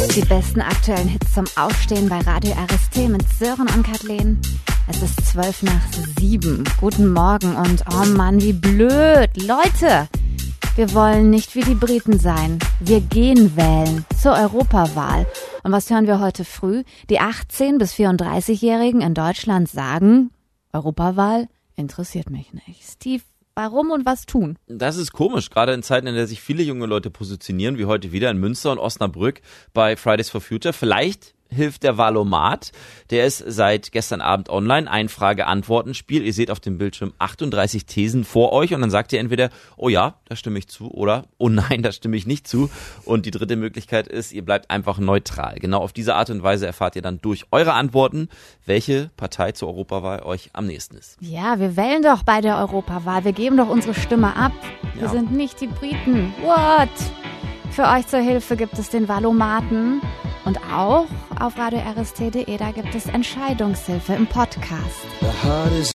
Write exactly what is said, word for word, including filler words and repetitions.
Die besten aktuellen Hits zum Aufstehen bei Radio R S T mit Sören und Kathleen. Es ist zwölf nach sieben. Guten Morgen und oh Mann, wie blöd. Leute, wir wollen nicht wie die Briten sein. Wir gehen wählen zur Europawahl. Und was hören wir heute früh? Die achtzehn- bis vierunddreißigjährigen in Deutschland sagen, Europawahl interessiert mich nicht. Steve, warum und was tun? Das ist komisch, gerade in Zeiten, in der sich viele junge Leute positionieren, wie heute wieder in Münster und Osnabrück bei Fridays for Future. Vielleicht hilft der Wahlomat. Der ist seit gestern Abend online. Ein Frage-Antworten-Spiel. Ihr seht auf dem Bildschirm achtunddreißig Thesen vor euch und dann sagt ihr entweder, oh ja, da stimme ich zu oder oh nein, da stimme ich nicht zu. Und die dritte Möglichkeit ist, ihr bleibt einfach neutral. Genau auf diese Art und Weise erfahrt ihr dann durch eure Antworten, welche Partei zur Europawahl euch am nächsten ist. Ja, wir wählen doch bei der Europawahl. Wir geben doch unsere Stimme ab. Wir Ja. sind nicht die Briten. What? Für euch zur Hilfe gibt es den Wahlomaten. Und auch auf radio r s t punkt d e, da gibt es Entscheidungshilfe im Podcast.